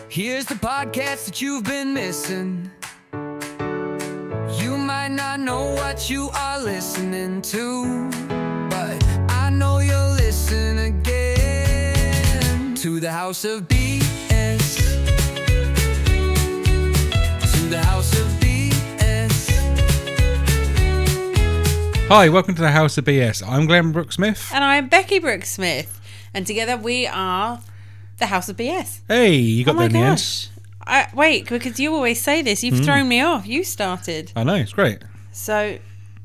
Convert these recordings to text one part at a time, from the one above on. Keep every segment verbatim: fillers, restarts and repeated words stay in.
Here's the podcast that you've been missing. You might not know what you are listening to, but I know you'll listen again to the House of B S. To the House of B S. Hi, welcome to the House of B S. I'm Glenn Brooks-Smith. And I'm Becky Brooks-Smith. And together we are the House of B S. Hey, you got oh there in the end. gosh. I, wait, because you always say this. You've mm. thrown me off. You started. I know, it's great. So,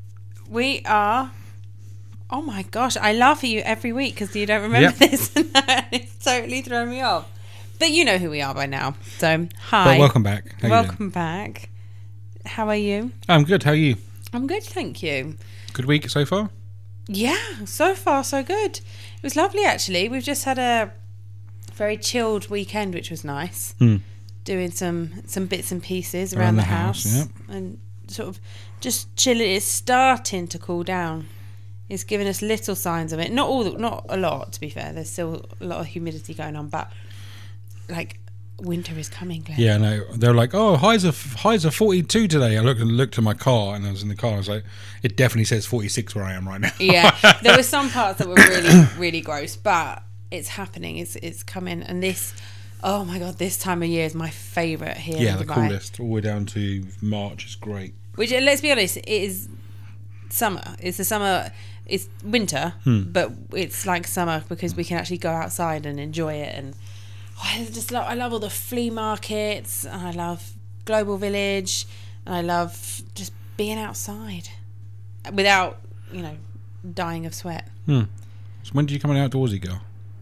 we are... Oh my gosh, I laugh at you every week because you don't remember yep. this. And it's totally thrown me off. But you know who we are by now. So, hi. Well, welcome back. How welcome back. How are you? I'm good. How are you? I'm good, thank you. Good week so far? Yeah, so far so good. It was lovely actually. We've just had a very chilled weekend, which was nice. Hmm. Doing some some bits and pieces around, around the, the house, house yep. and sort of just chilling. It's starting to cool down. It's giving us little signs of it. Not all, not a lot, to be fair. There's still a lot of humidity going on, but like winter is coming, Glenn. Yeah, no. They're like, oh, highs are highs are forty-two today. I looked looked at my car, and I was in the car. I was like, it definitely says forty-six where I am right now. Yeah, there were some parts that were really, really gross, but it's happening. It's it's coming, and this, oh my god, this time of year is my favourite here. Yeah, in the Dubai. coolest, all the way down to March is great. Which, let's be honest, it is summer. It's the summer. It's winter, hmm. but it's like summer because we can actually go outside and enjoy it. And oh, I just love. I love all the flea markets. And I love Global Village. And I love just being outside without, you know, dying of sweat. Hmm. So when did you become an outdoorsy girl?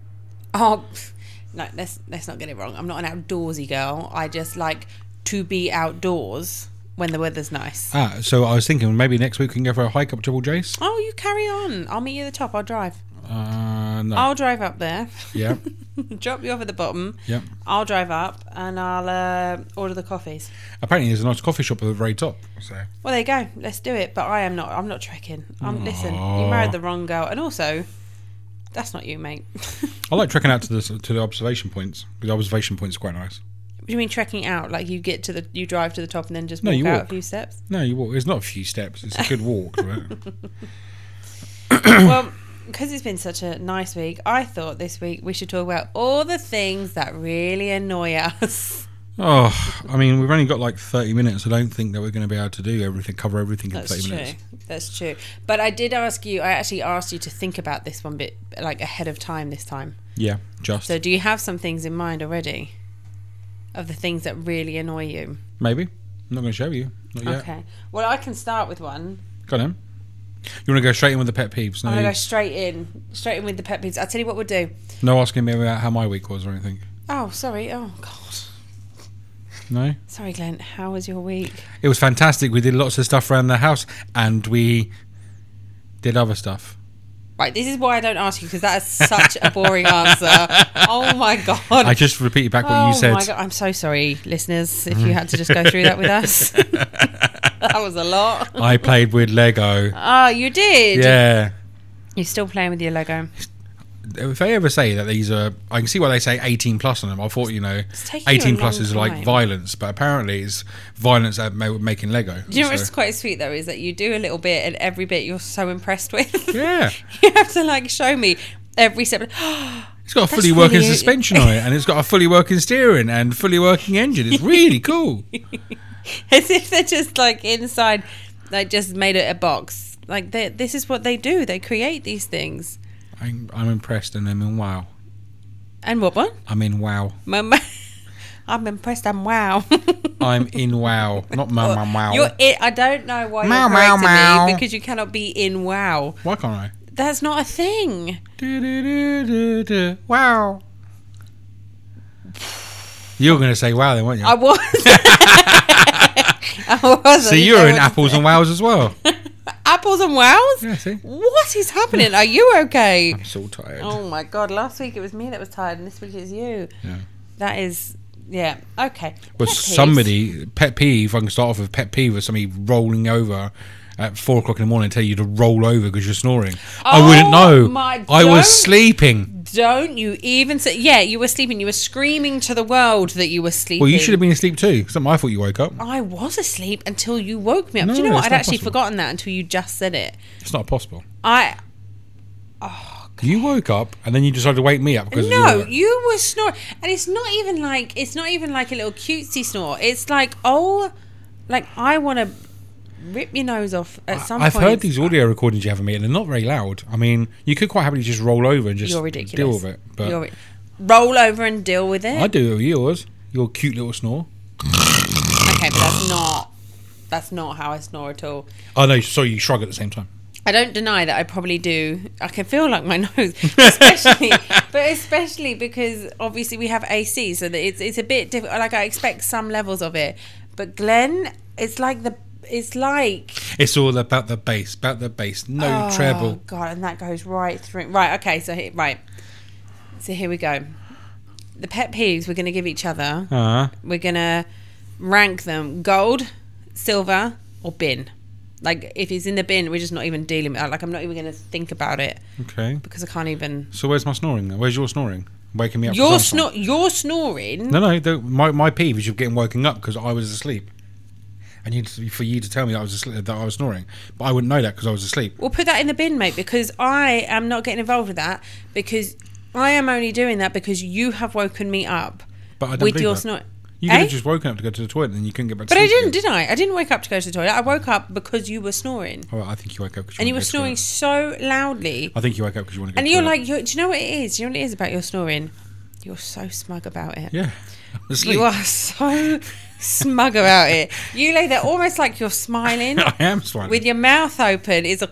Oh, no, let's let's not get it wrong. I'm not an outdoorsy girl. I just like to be outdoors when the weather's nice. Ah, so I was thinking maybe next week we can go for a hike up Triple J's. Oh, you carry on. I'll meet you at the top. I'll drive. Uh, no. I'll drive up there. Yeah. Drop you off at the bottom. Yeah. I'll drive up and I'll uh, order the coffees. Apparently, there's a nice coffee shop at the very top. So. Well, there you go. Let's do it. But I am not. I'm not trekking. I'm, listen, you married the wrong girl, and also, that's not you, mate. I like trekking out to the to the observation points. The observation points are quite nice. What do you mean trekking out? Like you get to the, you drive to the top and then just walk no, you out walk. a few steps? No, you walk. It's not a few steps. It's a good walk. Right? Well, because it's been such a nice week, I thought this week we should talk about all the things that really annoy us. Oh, I mean, we've only got like thirty minutes. I don't think that we're going to be able to do everything, cover everything in That's thirty true. minutes. That's true. But I did ask you, I actually asked you to think about this one bit, like ahead of time this time. Yeah, just. So do you have some things in mind already of the things that really annoy you? Maybe. I'm not going to show you. Not yet. Okay. Well, I can start with one. Go on then. You want to go straight in with the pet peeves? No, I'm going to go straight in. Straight in with the pet peeves. I'll tell you what we'll do. No asking me about how my week was or anything. Oh, sorry. Oh, God. No? Sorry, Glenn. How was your week? It was fantastic. We did lots of stuff around the house and we did other stuff. Right, this is why I don't ask you, because that is such a boring answer. Oh, my God. I just repeated back what oh you said. My God. I'm so sorry, listeners, if you had to just go through that with us. That was a lot. I played with Lego. Oh, you did? Yeah. You're still playing with your Lego? If they ever say that these are, I can see why they say eighteen plus on them. I thought, you know, you eighteen a plus long is like time. violence, but apparently it's violence at ma- making Lego. Do you know so. what's quite sweet though is that you do a little bit and every bit you're so impressed with. Yeah. You have to like show me every step. It's got a That's fully working really- suspension on it, and it's got a fully working steering and fully working engine. It's really cool. As if they're just like inside, like just made it a box. Like they, this is what they do. They create these things. I'm, I'm impressed, and I'm in wow. And what one? I'm in wow. Mum, I'm impressed. I'm wow. I'm in wow, not mum, mum, wow. You're it. I don't know why Meow, you're correcting meow, me meow. because you cannot be in wow. Why can't I? That's not a thing. Do, do, do, do, do. Wow. You were going to say wow then, weren't you? I was. I was. So you're in apples and wows as well. Apples and wows? Yeah, see? What is happening? Are you okay? I'm so tired. Oh my God. Last week it was me that was tired and this week it's you. Yeah. That is, yeah. Okay. But Pet peeves. somebody, pet peeve, I can start off with pet peeve with somebody rolling over at four o'clock in the morning and tell you to roll over because you're snoring. Oh, I wouldn't know. my- I don't- was sleeping. Don't you even say... Yeah, you were sleeping. You were screaming to the world that you were sleeping. Well, you should have been asleep too. It's not my fault you woke up. I was asleep until you woke me up. No, Do you know what? it's I'd not actually possible. forgotten that until you just said it. It's not possible. I... You woke up and then you decided to wake me up because No, of your... you were snoring. And it's not even like... It's not even like a little cutesy snore. It's like, oh... Like, I want to rip your nose off at some I've point. heard these audio recordings you have of me and they're not very loud. I mean, you could quite happily just roll over and just You're ridiculous. deal with it. But You're ri- roll over and deal with it. I do it with yours. Your cute little snore. Okay, but that's not... That's not how I snore at all. Oh no, sorry, you shrug at the same time. I don't deny that I probably do. I can feel like my nose, especially, but especially because obviously we have A C, so that it's it's a bit difficult. Like I expect some levels of it, but Glenn, it's like the it's like It's all about the bass, about the bass. No oh treble. god, and that goes right through. Right, okay, so here, right, so here we go. The pet peeves we're going to give each other. Uh, We're going to rank them: gold, silver, or bin. Like, if it's in the bin, we're just not even dealing with it. Like, I'm not even going to think about it okay. because I can't even... So where's my snoring then? Where's your snoring? Waking me up. You're, for some snor- you're snoring. No, no. The, my my peeve is you getting woken up because I was asleep, and you for you to tell me that I was asleep, that I was snoring, but I wouldn't know that because I was asleep. We'll put that in the bin, mate, because I am not getting involved with that because I am only doing that because you have woken me up But I don't with believe your that. snort. You could Eh? have just woken up to go to the toilet and you couldn't get back to But I sleep. didn't, again. did I? I didn't wake up to go to the toilet. I woke up because you were snoring. Oh, I think you woke up because you And you were wanted to go to the snoring so loudly. toilet. I think you woke up because you want to go And to the you're toilet. like, you're, do you know what it is? Do you know what it is about your snoring? You're so smug about it. Yeah. Asleep. You are so smug about it. You lay there almost like you're smiling I am smiling. with your mouth open. It's a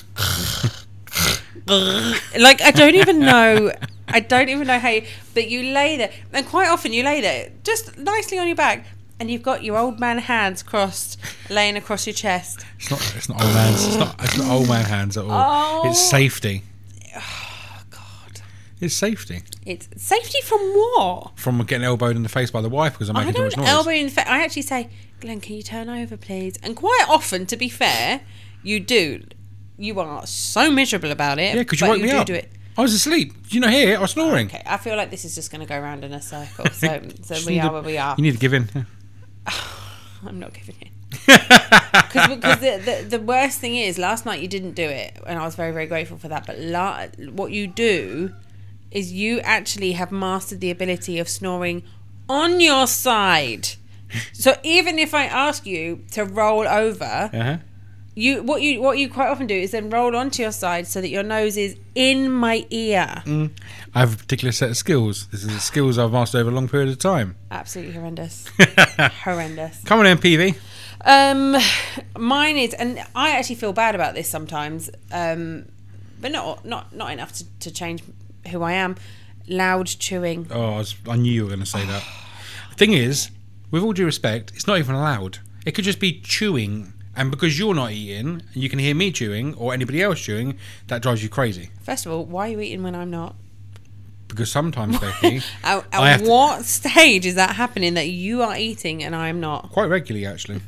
like I don't even know. I don't even know how you. But you lay there, and quite often you lay there just nicely on your back, and you've got your old man hands crossed, laying across your chest. It's not. It's not old man's. It's not. It's not old man hands at all. Oh. It's safety. Oh God! It's safety It's safety from what? from getting elbowed in the face by the wife because I'm I making too much don't noise. elbow in. Fa- I actually say, Glenn, can you turn over, please? And quite often, to be fair, you do. You are so miserable about it. Yeah, because you but woke me do up. Do it. I was asleep. Did you not hear? I was snoring. Okay, I feel like this is just going to go around in a circle. So, so Just we need are to- where we are. You need to give in. Yeah. I'm not giving in. Because the, the the worst thing is, last night you didn't do it, and I was very very grateful for that. But la- what you do is you actually have mastered the ability of snoring on your side. So even if I ask you to roll over, Uh-huh. you what you what you quite often do is then roll onto your side so that your nose is in my ear. Mm. I have a particular set of skills. This is the skills I've mastered over a long period of time. Absolutely horrendous. Horrendous. Come on in, P V. Um, mine is, and I actually feel bad about this sometimes, um, but not not not enough to, to change who I am. Loud chewing. Oh, I, was, I knew you were going to say that. The thing is, with all due respect, it's not even allowed. It could just be chewing, and because you're not eating, and you can hear me chewing or anybody else chewing, that drives you crazy. First of all, why are you eating when I'm not? Because sometimes, Becky, At, I have at to- what stage is that happening that you are eating and I'm not? quite regularly, actually.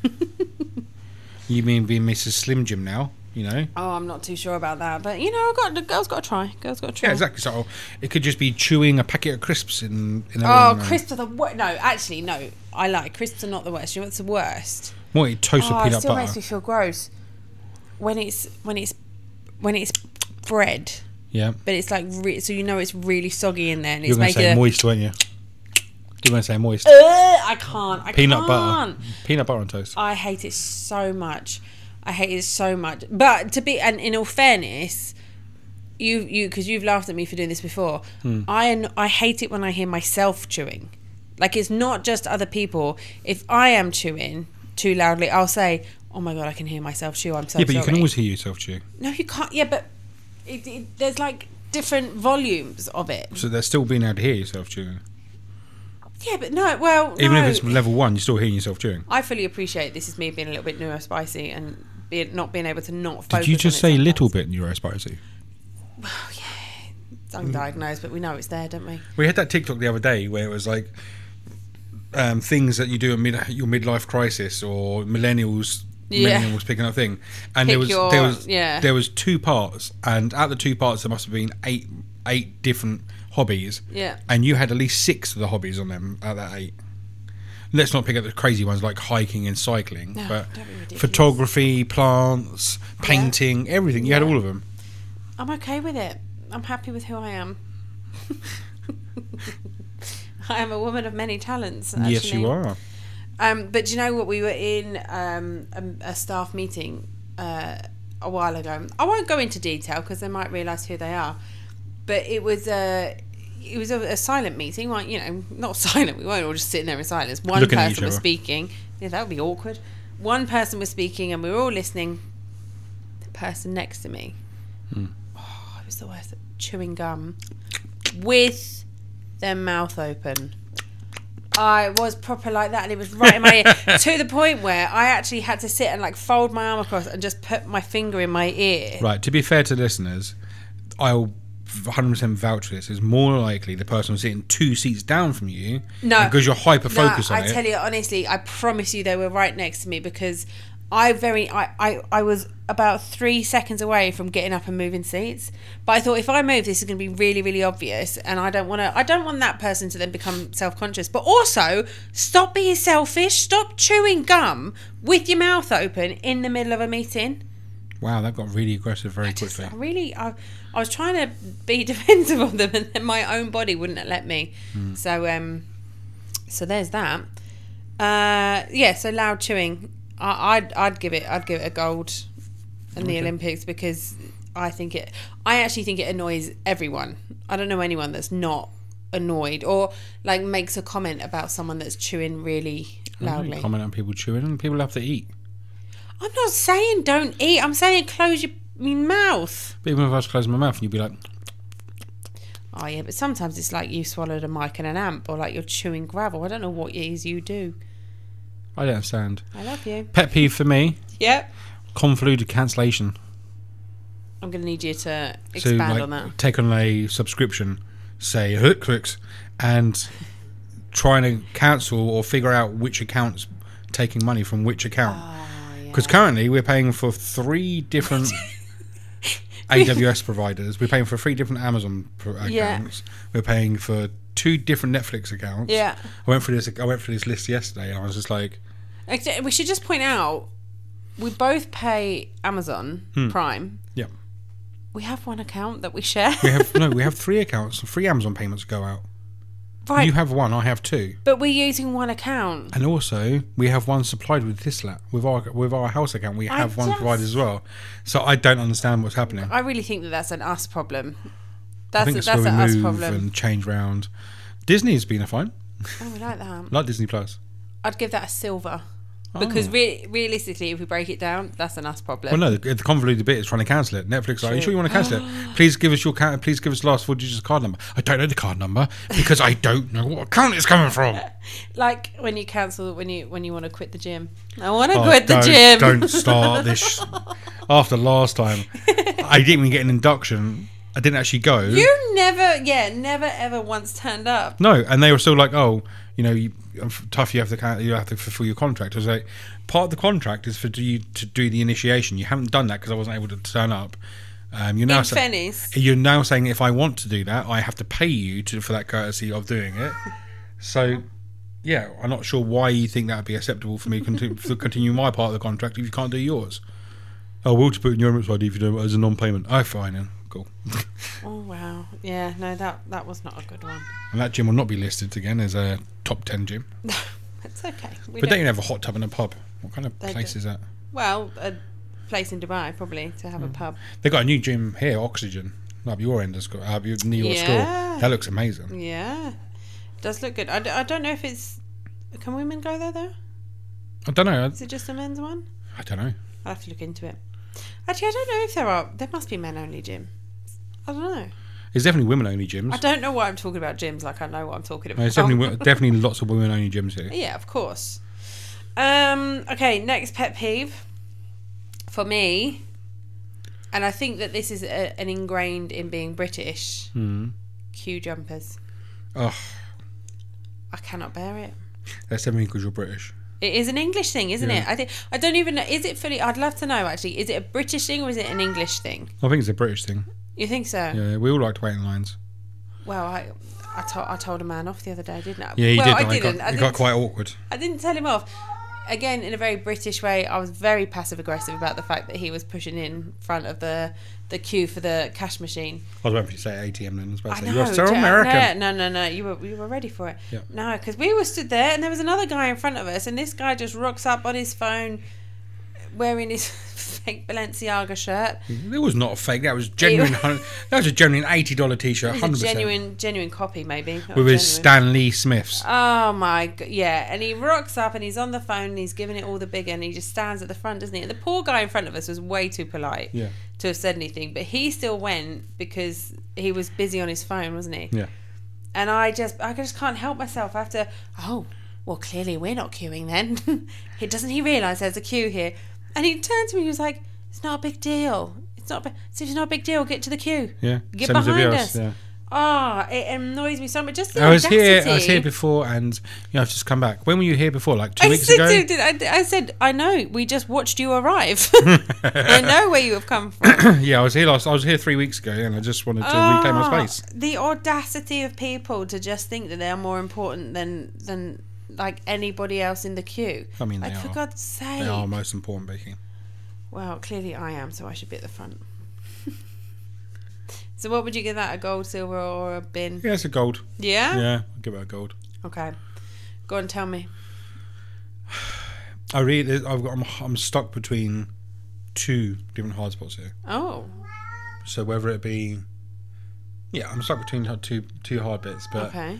You mean being Missus Slim Jim now? You know. Oh, I'm not too sure about that, but you know, I got the girls got to try. Girls got to try. Yeah, exactly. So it could just be chewing a packet of crisps in in a Oh, room, uh, crisps are the worst. No, actually, no. I like crisps are not the worst. You know what's the worst? What, you toast Oh, with it peanut still butter? makes me feel gross. When it's when it's when it's bread, Yeah. but it's like re- so you know it's really soggy in there, and You're it's going to making. say a- moist, weren't you? You're going to say moist. Ugh, I can't. I Peanut can't. butter. Peanut butter on toast. I hate it so much. I hate it so much. But to be, and in all fairness, you you because you've laughed at me for doing this before. Hmm. I I hate it when I hear myself chewing. Like, it's not just other people. If I am chewing too loudly, I'll say, "Oh my god, I can hear myself chew. I'm so Yeah, but sorry." you can always hear yourself chew. No, you can't. Yeah, but it, it, there's like different volumes of it. So there's still being able to hear yourself chewing. Yeah, but no. Well, Even no. if it's level one, you're still hearing yourself chewing. I fully appreciate this is me being a little bit neurospicy and being, not being able to not focus. Did you just on it say little sometimes. bit neurospicy? Oh, yeah. It's undiagnosed, but we know it's there, don't we? We had that TikTok the other day where it was like um, things that you do at mid, your midlife crisis or millennials. Yeah. Millennials picking up thing, and Pick there was your- there was yeah. there was two parts, and at the two parts there must have been eight eight different hobbies, Yeah. and you had at least six of the hobbies on them at that eight. Let's not pick up the crazy ones like hiking and cycling, No, but don't be ridiculous. photography, plants, painting, everything. You Yeah. had all of them. I'm okay with it. I'm happy with who I am. I am a woman of many talents. Actually. Yes, you are. Um, but do you know what? We were in um, a, a staff meeting uh, a while ago. I won't go into detail because they might realise who they are. But it was a it was a, a silent meeting. Like, you know, not silent. We weren't all just sitting there in silence. One Looking at each person was other. speaking. Yeah, that would be awkward. One person was speaking, and we were all listening. The person next to me. Hmm. Oh, it was the worst. Chewing gum with their mouth open. I was proper like that, and it was right in my ear to the point where I actually had to sit and like fold my arm across and just put my finger in my ear. Right. To be fair to listeners, I'll one hundred percent vouch for this. It's more likely the person was sitting two seats down from you. No, because you're hyper focused no, on I it. tell you honestly, I promise you they were right next to me because I very I, I, I was about three seconds away from getting up and moving seats. But I thought if I move, this is going to be really, really obvious, and I don't want to. I don't want that person to then become self-conscious. But also, stop being selfish. Stop chewing gum with your mouth open in the middle of a meeting. Wow, that got really aggressive very I just, quickly. I really, I, I was trying to be defensive of them, and then my own body wouldn't let me. Mm. So, um, so there's that. Uh, yeah. So loud chewing, I, I'd, I'd give it, I'd give it a gold in the Okay. Olympics because I think it, I actually think it annoys everyone. I don't know anyone that's not annoyed or like makes a comment about someone that's chewing really I don't loudly. comment on people chewing, and people have to eat. I'm not saying don't eat. I'm saying close your, your mouth. But even if I was closing my mouth and you'd be like, Oh yeah, but sometimes it's like you swallowed a mic and an amp, or like you're chewing gravel. I don't know what it is you do. I don't understand. I love you. Pet peeve for me, Yep. convoluted cancellation. I'm going to need you to So expand like on that. take on a subscription, say Hook Clicks, and trying to cancel or figure out which account's taking money from which account. Oh, yeah. Because currently we're paying for three different A W S providers. We're paying for three different Amazon pro- accounts. Yeah. We're paying for two different Netflix accounts. Yeah. I went through this. I went through this list yesterday, and I was just like, Actually, we should just point out we both pay Amazon Hmm. Prime. yeah, We have one account that we share. we have no, we have three accounts, three Amazon payments go out. Right. You have one, I have two, But we're using one account. and also we have one supplied with this la- with our with our house account. We I have one just- provided as well. So I don't understand what's happening. I really think that that's an us problem. I That's think a, it's that's where an we us move problem. and change round. Disney's been a fine, Oh, we like that. like Disney Plus. I'd give that a silver. Because Oh. re- realistically, if we break it down, that's an us problem. Well, no, the, the convoluted bit is trying to cancel it. Netflix, like, are you sure you want to cancel it? Please give us your ca- please give us the last four digits of card number. I don't know the card number because I don't know what account it's coming from. Like when you cancel when you when you want to quit the gym. I want to Oh, quit the don't, gym. Don't start this. After last time, I didn't even get an induction. I didn't actually go. You never, yeah, never ever once turned up. No, and they were still like, oh, you know, you, tough. You have to ca- you have to fulfill your contract. I was like, part of the contract is for you to do the initiation. You haven't done that because I wasn't able to turn up. Um, you're now In sa- fairness, You're now saying if I want to do that, I have to pay you to for that courtesy of doing it. So, yeah, I'm not sure why you think that would be acceptable for me to continue, to continue my part of the contract if you can't do yours. Oh, we'll just put in your Emirates I D if you do it as a non-payment. Oh, fine then. Cool. oh wow, yeah, no, that that was not a good one. And that gym will not be listed again as a top ten gym. It's okay. We But don't- they can have a hot tub and a pub. What kind of They place do. is that? well, a place in Dubai probably to have a pub. They got a new gym here, Oxygen, up your end of school, up your, near your Yeah. school. That looks amazing. Yeah, does look good. I, d- I don't know if it's. Can women go there though? I don't know. Is it just a men's one? I, I don't know. I'll have to look into it. Actually, I don't know if there are. There must be men only gym. I don't know. There's definitely women only gyms. I don't know why I'm talking about gyms like I know what I'm talking about. There's definitely wo- definitely lots of women only gyms here. Yeah, of course. Um, okay, next pet peeve for me, and I think that this is a, an ingrained in being British. Hmm. Queue jumpers. Oh, I cannot bear it. that's definitely because you're British. It is an English thing, isn't Yeah. it? I think I don't even know. Is it fully? I'd love to know. Actually, is it a British thing or is it an English thing? I think it's a British thing. You think so? Yeah, we all like to wait in lines. Well, I, I told I told a man off the other day, didn't I? Yeah, you well, did. I no, it didn't. got, I it didn't. got quite awkward. I didn't tell him off. Again, in a very British way, I was very passive aggressive about the fact that he was pushing in front of the the queue for the cash machine. I was waiting for you to say A T M then. I was about to I say, know. you are so J- American. No, no, no, no. You were you were ready for it. Yeah. No, because we were stood there and there was another guy in front of us, and this guy just rocks up on his phone, wearing his fake Balenciaga shirt. It was not a fake. That was genuine. hun- that was a genuine eighty dollar t-shirt. It was Hundred a percent. genuine genuine copy, maybe. Not With his genuine. Stan Lee Smiths. Oh my god, yeah. And he rocks up and he's on the phone and he's giving it all the big, and he just stands at the front, doesn't he? And the poor guy in front of us was way too polite Yeah. to have said anything, but he still went because he was busy on his phone, wasn't he? Yeah. And I just I just can't help myself. I have to, oh, well, clearly we're not queuing then. he Doesn't he realise there's a queue here? And he turned to me, he was like, it's not a big deal. It's not, a, so it's not a big deal, get to the queue. Yeah. Get Same as everybody behind else, us. Yeah. Oh, it annoys me so much. Just the I was audacity. here. I was here before, and you know, I've just come back. When were you here before? Like two I weeks said, ago. dude, I, I said, I know. We just watched you arrive. I know where you have come from. Yeah, I was here last. I was here three weeks ago, and I just wanted to reclaim my Ah, space. The audacity of people to just think that they're more important than than like anybody else in the queue. I mean, they like, for are. God's sake. They are most important, Becky. Well, clearly I am, so I should be at the front. So, what would you give that? A gold, silver, or a bin? Yeah, it's a gold. Yeah. Yeah, I'll give it a gold. Okay. Go on, tell me. I really, I've got. I'm, I'm stuck between two different hard spots here. Oh. So whether it be, yeah, I'm stuck between two two hard bits, but Okay.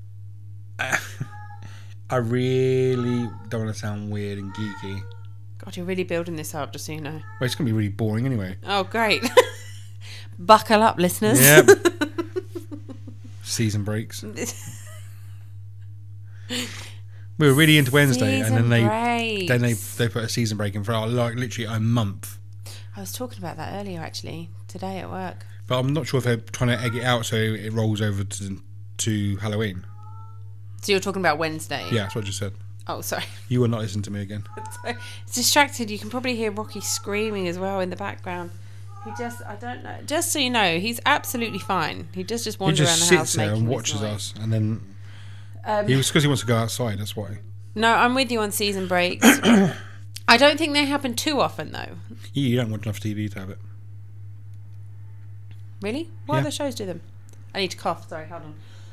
I really don't want to sound weird and geeky. God, you're really building this up, just so you know. Well, it's gonna be really boring anyway. Oh, great. Buckle up, listeners. Yep. Season breaks. We were really into Wednesday, Season and then they breaks. then they they put a season break in for like literally a month. I was talking about that earlier, actually, today at work. But I'm not sure if they're trying to egg it out so it rolls over to to Halloween. So you're talking about Wednesday? Yeah, that's what I just said. Oh, sorry. You will not listen to me again. It's distracted. You can probably hear Rocky screaming as well in the background. He just, I don't know. Just so you know, he's absolutely fine. He does just He wander just around the house sits there making and this watches noise. us, and then Um, he was because he wants to go outside. That's why. No, I'm with you on season breaks. I don't think they happen too often, though. You, you don't want enough T V to have it. Really? What Yeah. other shows do them? I need to cough. Sorry, hold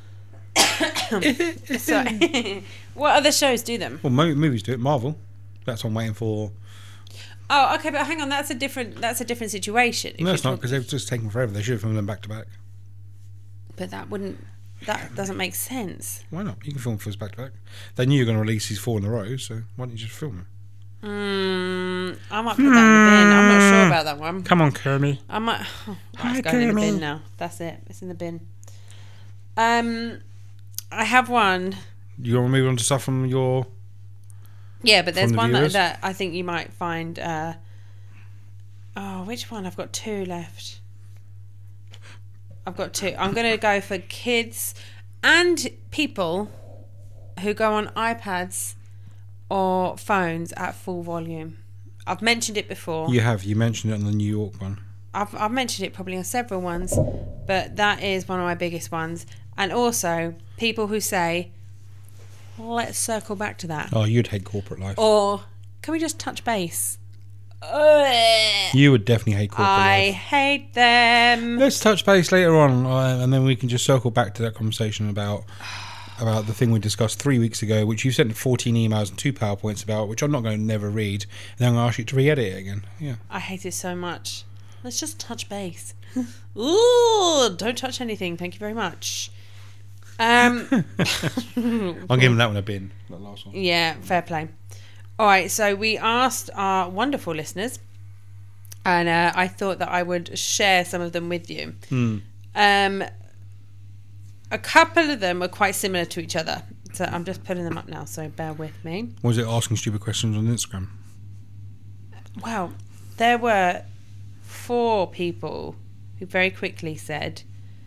on. Sorry. What other shows do them? Well, mo- movies do it. Marvel. That's what I'm waiting for. Oh, okay, but hang on. That's a different. That's a different situation. If No, it's you're not because they've just taken forever. They should have filmed them back to back. But that wouldn't. That doesn't make sense. Why not? You can film films back to back. They knew you were going to release these four in a row, so why don't you just film them? Mm, I might put that in the bin. I'm not sure about that one. Come on, Kermie. I might. Oh, Hi, it's going in the Kermie. bin now. That's it. It's in the bin. Um, I have one. You want to move on to stuff from your? Yeah, but there's From the one that, viewers? that I think you might find. Uh, oh, which one? I've got two left. I've got two. I'm going to go for kids and people who go on iPads or phones at full volume. I've mentioned it before. You have. You mentioned it on the New York one. I've, I've mentioned it probably on several ones, but that is one of my biggest ones. And also, people who say, let's circle back to that. Oh, you'd hate corporate life. Or, can we just touch base? Ugh. You would definitely hate corporate I life. hate them. Let's touch base later on, uh, and then we can just circle back to that conversation about about the thing we discussed three weeks ago, which you sent fourteen emails and two PowerPoints about, which I'm not going to never read, and then I'm going to ask you to re-edit it again. Yeah. I hate it so much. Let's just touch base. Ooh, don't touch anything. Thank you very much. Um, I'm giving that one a bin. That last one. yeah, fair play. All right, so we asked our wonderful listeners, and uh, I thought that I would share some of them with you. Hmm. Um, a couple of them are quite similar to each other, so I'm just putting them up now, so bear with me. Was it asking stupid questions on Instagram? Wow, there were four people who very quickly said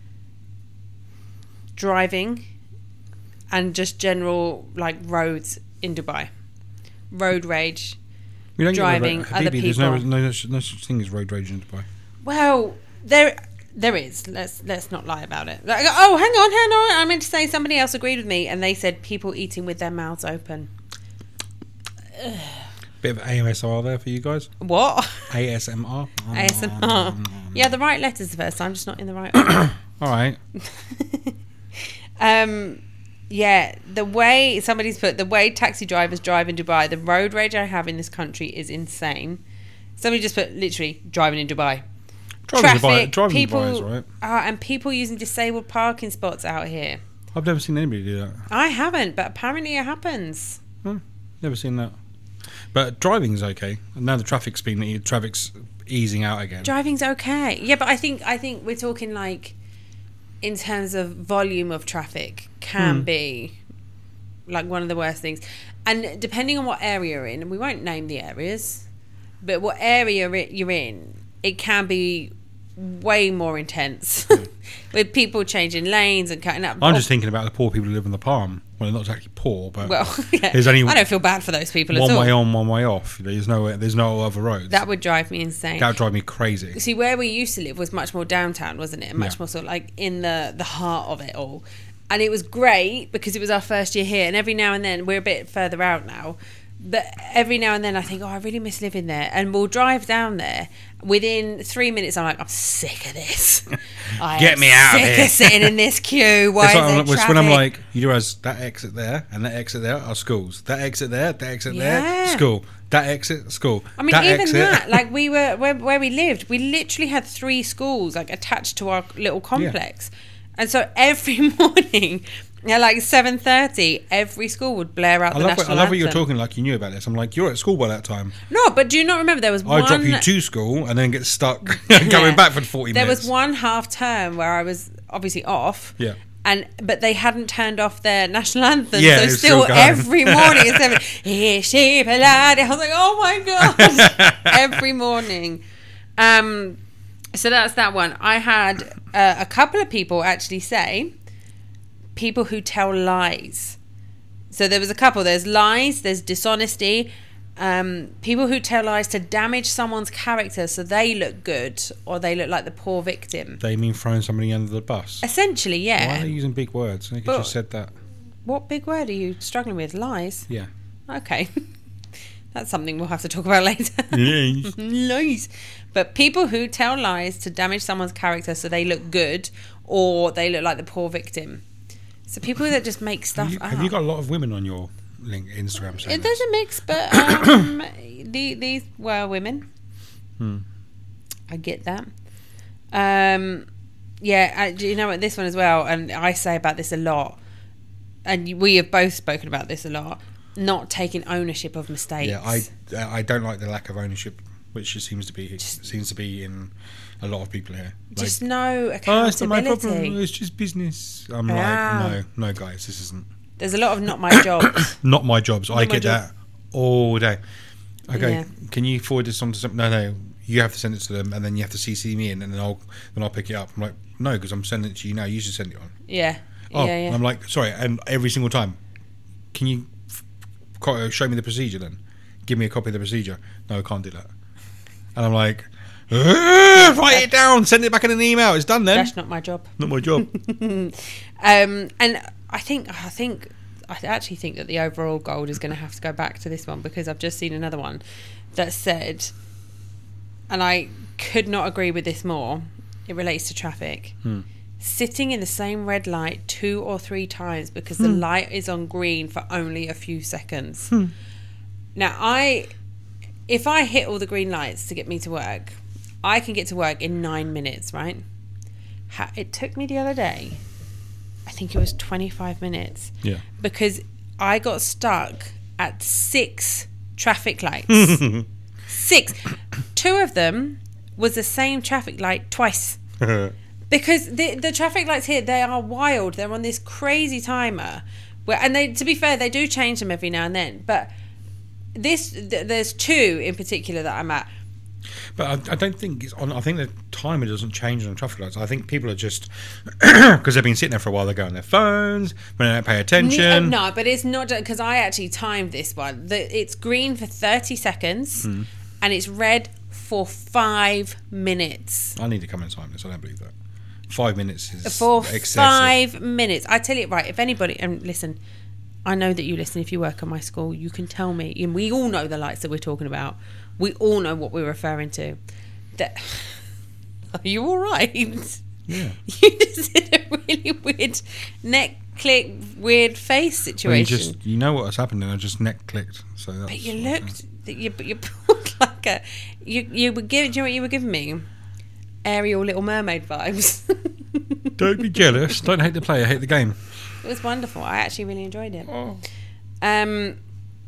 driving and just general like roads in Dubai, road rage. We don't Driving get road, other Habibi, there's no, people. no, no such thing as road rage in Dubai. Well, there There is. Let's let's not lie about it. Like, oh, hang on, hang on. I meant to say somebody else agreed with me, and they said people eating with their mouths open. Ugh. Bit of A S M R there for you guys. What? A S M R. A S M R. Yeah, the right letters the first time, just not in the right order. All right. um, yeah, the way somebody's put the way taxi drivers drive in Dubai, the road rage I have in this country is insane. Somebody just put literally driving in Dubai. Driving Traffic, Dubai, driving people, Dubai is right. Uh, and people using disabled parking spots out here. I've never seen anybody do that. I haven't, but apparently it happens. Hmm, never seen that. But driving's okay. And now the traffic's been the traffic's easing out again. Driving's okay. Yeah, but I think I think we're talking like in terms of volume of traffic can Hmm. be like one of the worst things. And depending on what area you're in, and we won't name the areas, but what area it- you're in, it can be way more intense with people changing lanes and cutting up. I'm just thinking about the poor people who live in the Palm. Well, they're not exactly poor, but Well, yeah. there's only I don't feel bad for those people one at all. way on, one way off. There's no, there's no other roads. That would drive me insane. That would drive me crazy. See, where we used to live was much more downtown, wasn't it? And much Yeah. more sort of like in the, the heart of it all. And it was great because it was our first year here. And every now and then, we're a bit further out now, but every now and then I think, oh, I really miss living there. And we'll drive down there. Within three minutes, I'm like, I'm sick of this. I Get am me out of sick here. of sitting in this queue. Why It's is like, there it's when traffic? I'm like, you realize that exit there and that exit there are schools. That exit there, that exit Yeah. there, school. That exit, school. I mean, that even exit. that, like we were where, where we lived, we literally had three schools like attached to our little complex, and so every morning at like seven thirty, every school would blare out I the love, what, national I love what you're anthem. talking like you knew about this. I'm like, you're at school by that time. No, but do you not remember there was I one? drop you to school and then get stuck Yeah. going back for forty There minutes. was one half term where I was obviously off. Yeah. And but they hadn't turned off their national anthem, Yeah, so it was still, still going. every morning at seven. "Here she belad." I was like, oh my god, every morning. Um, so that's that one. I had uh, a couple of people actually say people who tell lies. So there was a couple. There's lies. There's dishonesty. Um, people who tell lies to damage someone's character so they look good or they look like the poor victim. They mean throwing somebody under the bus. Essentially, Why yeah. are they using big words? They could But- just said that. What big word are you struggling with? Lies? Yeah. Okay. That's something we'll have to talk about later. Yes. Lies. But people who tell lies to damage someone's character so they look good or they look like the poor victim. So people that just make stuff Have you, up. have you got a lot of women on your link, Instagram? saying It- There's this? a mix, but um, the, these were women. Hmm. I get that. Um, yeah, I, do you know what, this one as well, and I say about this a lot, and we have both spoken about this a lot, not taking ownership of mistakes. Yeah, I I don't like the lack of ownership, which seems to be seems to be in a lot of people here. Like, Just no oh, it's not my accountability. problem. It's just business. I'm Ah. like, no, no, guys, this isn't. There's a lot of not my job. Not my jobs. I my get job. that all day. Okay, Yeah. can you forward this on to some? No, no, you have to send it to them, and then you have to C C me in, and then I'll then I'll pick it up. I'm like, no, because I'm sending it to you now. You should send it on. Yeah. Oh, yeah, yeah. I'm like, sorry, and every single time, can you f- co- show me the procedure then? Give me a copy of the procedure. No, I can't do that. And I'm like, "Ugh, write it down, send it back in an email. It's done then. That's not my job. Not my job. Um, and I think I think I actually think that the overall goal is going to have to go back to this one because I've just seen another one that said, and I could not agree with this more. It relates to traffic. Hmm. Sitting in the same red light two or three times because the light is on green for only a few seconds. Now, I, if I hit all the green lights to get me to work, I can get to work in nine minutes, right? Ha- It took me the other day, I think it was twenty-five minutes, Yeah. because I got stuck at six traffic lights. Six. Two of them was the same traffic light twice. Because the the traffic lights here, they are wild. They're on this crazy timer, where and they, to be fair, they do change them every now and then. But this, th- there's two in particular that I'm at. But I, I don't think it's on. I think the timer doesn't change on traffic lights. I think people are just because they've been sitting there for a while. They go on their phones, but they don't pay attention. No, but it's not because I actually timed this one. The, it's green for thirty seconds, and it's red for five minutes. I need to come and time this. I don't believe that. Five minutes is For excessive. five minutes. I tell you, right, if anybody, and listen, I know that you listen, if you work at my school, you can tell me, and we all know the lights that we're talking about. We all know what we're referring to. That, are you all right? Yeah. You just did a really weird neck click, weird face situation. Well, you just you know what was happening. I just neck clicked. So that's But you looked, you, but you pulled like a, you you were giving, do you know what you were giving me? Ariel Little Mermaid vibes. Don't be jealous. Don't hate the player, hate the game. It was wonderful. I actually really enjoyed it. Oh. Um.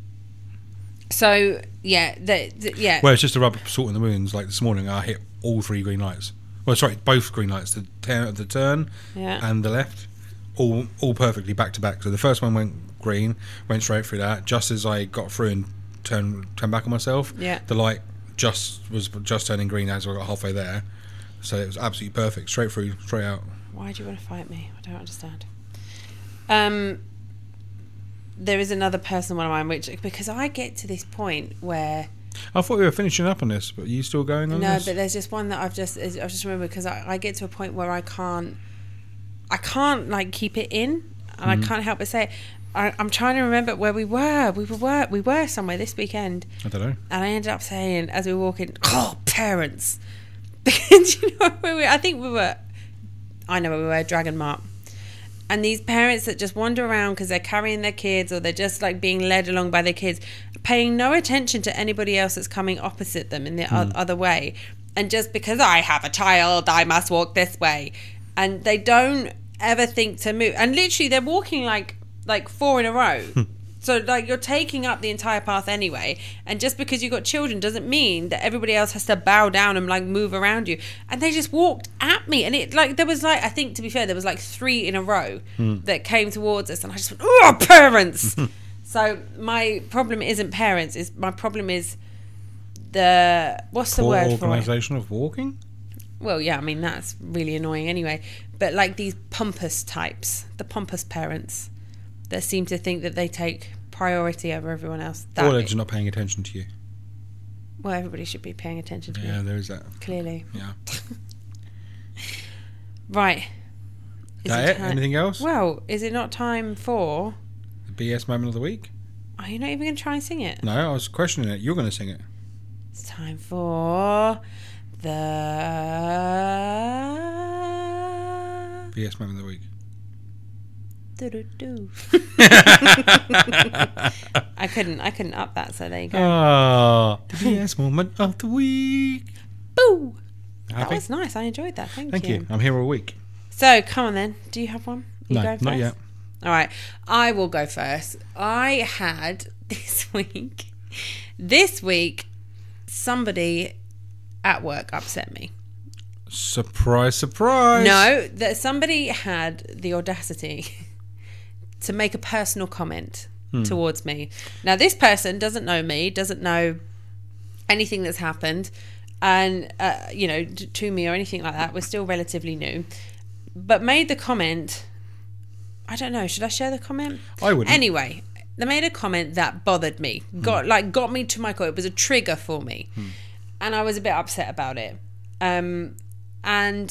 So yeah, the, the yeah. Well, it's just to rub salt in the wounds. Like this morning, I hit all three green lights. Well, sorry, both green lights. The turn, the turn, Yeah. and the left, all all perfectly back to back. So the first one went green, went straight through that. Just as I got through and turned turned back on myself, Yeah. the light just was just turning green as I got halfway there. So it was absolutely perfect, straight through, straight out. Why do you want to fight me? I don't understand. Um. There is another person, one of mine, which because I get to this point where. I thought we were finishing up on this, but are you still going on No, this? but there's just one that I've just I've just remembered because I, I get to a point where I can't I can't like keep it in, and Mm. I can't help but say it. I, I'm trying to remember where we were. We were we were somewhere this weekend, I don't know. and I ended up saying as we were walking, "Oh, parents!" Because you know where we were? I think we were. I know where we were. Dragon Mart. And these parents that just wander around because they're carrying their kids or they're just like being led along by their kids, paying no attention to anybody else that's coming opposite them in the Mm. o- other way. And just because I have a child, I must walk this way. And they don't ever think to move. And literally they're walking like like four in a row. So like you're taking up the entire path anyway. And just because you've got children doesn't mean that everybody else has to bow down and like move around you. And they just walked at me. And it like there was like I think to be fair, there was like three in a row that came towards us and I just went, oh parents. So my problem isn't parents, is my problem is the what's the Poor word for it? organisation of walking? Well, yeah, I mean that's really annoying anyway. But like these pompous types, the pompous parents that seem to think that they take priority over everyone else. That Or they're just not paying attention to you. well, everybody should be paying attention to Yeah, me, there is that. clearly. Yeah. Right. Is That it? time- Anything else? Well, is it not time for? The B S moment of the week? Are you not even going to try and sing it? No, I was questioning it. You're going to sing it. It's time for the. B S moment of the week. Do-do-do. I couldn't. I couldn't up that. So there you go. Ah, the B S moment of the week. Boo! That Happy? was nice. I enjoyed that. Thank, Thank you. I'm here all week. So come on then. Do you have one? You No, go not first? yet. All right. I will go first. I had this week. This week, somebody at work upset me. Surprise, surprise. No, that somebody had the audacity to make a personal comment Hmm. towards me. Now, this person doesn't know me, doesn't know anything that's happened, and uh, you know, t- to me or anything like that. We're still relatively new, but made the comment. I don't know. Should I share the comment? I wouldn't. Anyway, they made a comment that bothered me. Got like got me to my core. It was a trigger for me, and I was a bit upset about it. Um, and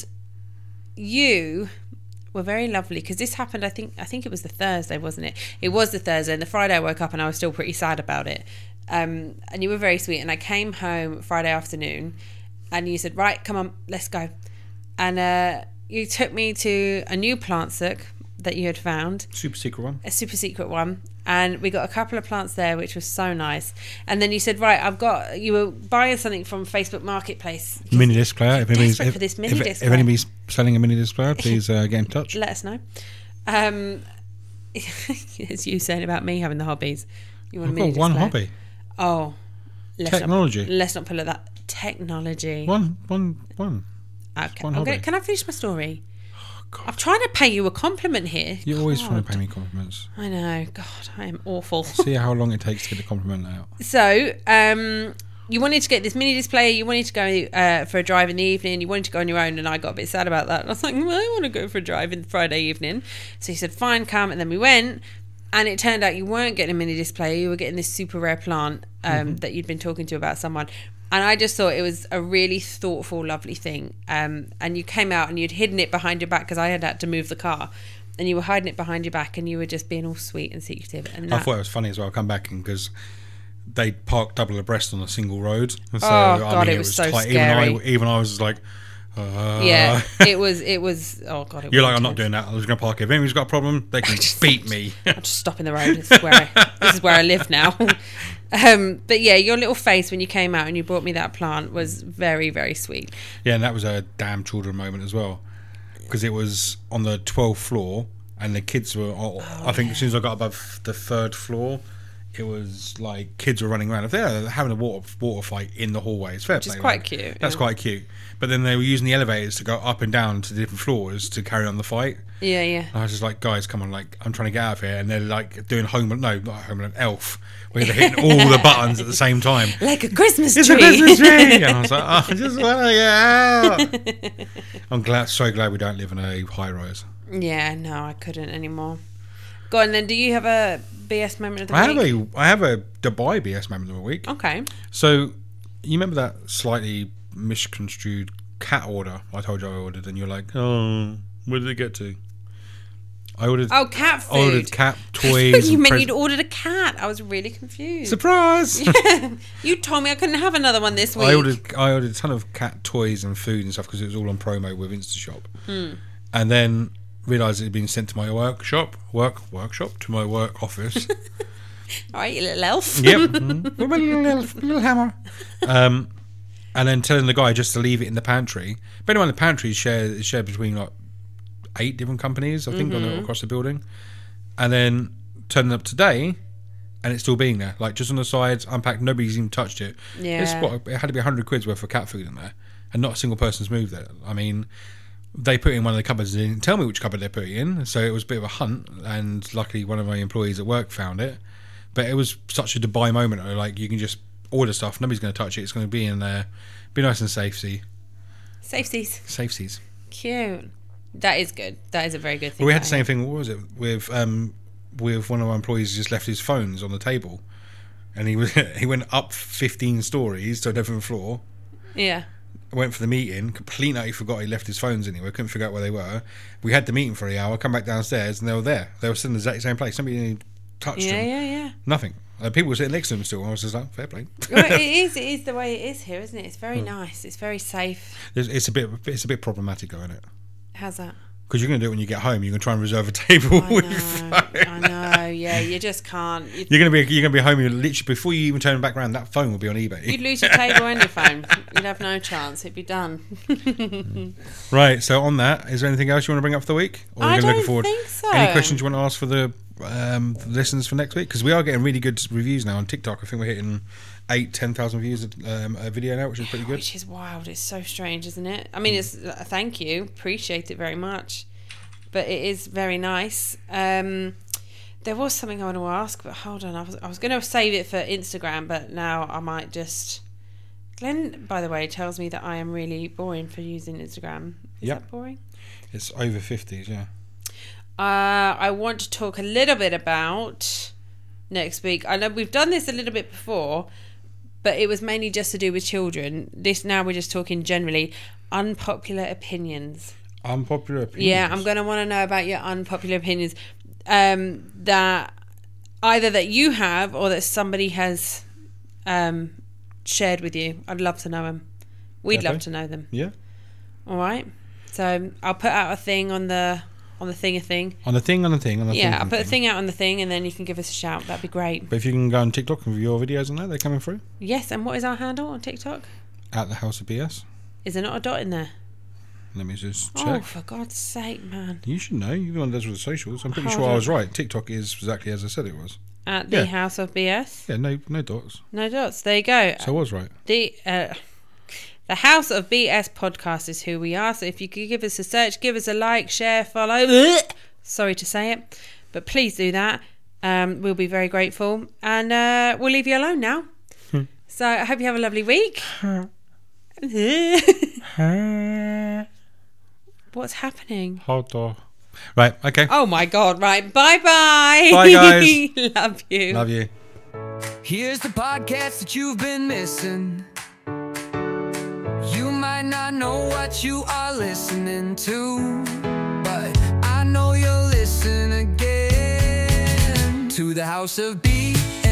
you were very lovely because this happened. I think I think it was the Thursday, wasn't it? It was the Thursday, and the Friday I woke up and I was still pretty sad about it. Um, and you were very sweet. And I came home Friday afternoon, and you said, "Right, come on, let's go." And uh, you took me to a new plant sook that you had found, Super secret one. a super secret one, and we got a couple of plants there, which was so nice. And then you said, right, I've got, you were buying something from Facebook Marketplace. Mini disc player. If anybody's, desperate if, for this mini if, disc if player. anybody's selling a mini disc player, please uh, get in touch. Let us know. Um, it's you saying about me having the hobbies. You want a I've mini got one disc player? hobby. Oh, let's Technology. Not, let's not pull at that. Technology. One, one, one. Okay. one I'm gonna- hobby. can I finish my story? God. I'm trying to pay you a compliment here. You always God. trying to pay me compliments. I know. God, I am awful. See how long it takes to get the compliment out. So, um, you wanted to get this mini display, you wanted to go uh, for a drive in the evening, you wanted to go on your own, and I got a bit sad about that. And I was like, well, I want to go for a drive in Friday evening. So he said, fine, come. And then we went, and it turned out you weren't getting a mini display, you were getting this super rare plant um, Mm-hmm. that you'd been talking to about someone. And I just thought it was a really thoughtful, lovely thing. Um, and you came out and you'd hidden it behind your back because I had had to move the car. And you were hiding it behind your back and you were just being all sweet and secretive. And I that, thought it was funny as well. I come back in because they parked double abreast on a single road. So, oh, God, it was, so tight. scary. Even I, even I was like, uh, yeah, it was, it was, oh, God. It You're was like, I'm not intense. doing that. I was going to park. If anybody's got a problem, they can beat me. I'll just stop in the road. This is where I, this is where I live now. um, but yeah, your little face when you came out and you brought me that plant was very, very sweet. Yeah, and that was a damn children moment as well. Because it was on the twelfth floor and the kids were, oh, I think yeah. as soon as I got above the third floor, it was like kids were running around. If they're having a water water fight in the hallway, it's fair Which play. is quite right? cute. That's yeah. quite cute. But then they were using the elevators to go up and down to the different floors to carry on the fight. Yeah, yeah. And I was just like, guys, come on, like I'm trying to get out of here, and they're like doing home, no, not home, an Elf, where they're hitting all the buttons at the same time. Like a Christmas It's tree. a Christmas tree, and I was like, oh, I just want to get out. I'm glad, so glad we don't live in a high rise. Yeah, no, I couldn't anymore. Go on then. Do you have a B S moment of the I week? have a, I have a Dubai B S moment of the week. Okay. So, you remember that slightly misconstrued cat order I told you I ordered, and you're like, oh, where did it get to? I ordered. Oh, cat food. I ordered cat I thought toys. you and meant pres- you'd ordered a cat. I was really confused. Surprise! You told me I couldn't have another one this week. I ordered. I ordered a ton of cat toys and food and stuff because it was all on promo with InstaShop, Mm. and then realised it had been sent to my workshop, work workshop to my work office. All right, you little elf. Yep, mm, with a little, little, little hammer. Um, and then telling the guy just to leave it in the pantry. But anyway, the pantry is shared, is shared between like eight different companies, I think, Mm-hmm. on the, across the building. And then turning up today, and it's still being there, like just on the sides, unpacked. Nobody's even touched it. Yeah. It's what, it had to be a hundred quid's worth of cat food in there, and not a single person's moved it. I mean, they put it in one of the cupboards and didn't tell me which cupboard they put it in, so it was a bit of a hunt. And luckily, one of my employees at work found it. But it was such a Dubai moment. Like, you can just order stuff, nobody's going to touch it. It's going to be in there, be nice and safety. Safeties. Safeties. Cute. That is good. That is a very good thing. Well, we had the to same have. thing. What was it with um, with one of our employees? Just left his phones on the table, and he was he went up fifteen stories to a different floor. Yeah. Went for the meeting. Completely forgot he left his phones anywhere. Couldn't figure out where they were. We had the meeting for an hour. Come back downstairs, and they were there. They were still in the exact same place. Nobody touched Yeah, them. yeah, yeah. Nothing. Uh, people were sitting next to them still. I was just like, fair play. Well, it is. It is the way it is here, isn't it? It's very nice. It's very safe. It's, it's a bit. It's a bit problematic, though, isn't it? How's that? Because you're going to do it when you get home. You're going to try and reserve a table I with your phone. know. I know. Yeah, you just can't. You'd, You're going to be. You're going to be home. You're literally before you even turn back around, that phone will be on eBay. you'd lose your table and your phone. You'd have no chance. It'd be done. Right. So on that, is there anything else you want to bring up for the week? Or are I you don't looking forward? think so. Any questions you want to ask for the um, the listeners for next week? Because we are getting really good reviews now on TikTok. I think we're hitting eight, ten thousand views a, um, a video now, which is pretty good. Which is wild. It's so strange, isn't it? I mean, it's uh, thank you. Appreciate it very much. But it is very nice. Um, there was something I want to ask, but hold on. I was I was going to save it for Instagram, but now I might just. Glenn, by the way, tells me that I am really boring for using Instagram. Is Yep. that boring? It's over fifties, yeah. Uh, I want to talk a little bit about next week. I know we've done this a little bit before, but it was mainly just to do with children. This now we're just talking generally. Unpopular opinions. Unpopular opinions. Yeah, I'm going to want to know about your unpopular opinions um, that either that you have or that somebody has um, shared with you. I'd love to know them. We'd Okay. love to know them. Yeah. All right. So I'll put out a thing on the on the thing a thing. On the thing, on the thing, on the thing. Yeah, I'll on put the a thing out on the thing, and then you can give us a shout. That'd be great. But if you can go on TikTok and view your videos on there, they're coming through. Yes, and what is our handle on TikTok? At the House of B S. Is there not a dot in there? Let me just Oh, check. for God's sake, man! You should know. You're the one that does with the socials. I'm pretty Hold sure I on. was right. TikTok is exactly as I said it was. At the Yeah. House of B S. Yeah, no, no dots. No dots. There you go. So I was right. The uh, the House of B S podcast is who we are. So if you could give us a search, give us a like, share, follow. Sorry to say it, but please do that. Um, we'll be very grateful, and uh, we'll leave you alone now. So I hope you have a lovely week. What's happening? Hold on. Right, okay. Oh my God! Right, bye bye. Bye, guys. Love you. Love you. Here's the podcast that you've been missing. know what you are listening to, but I know you'll listen again to the House of B.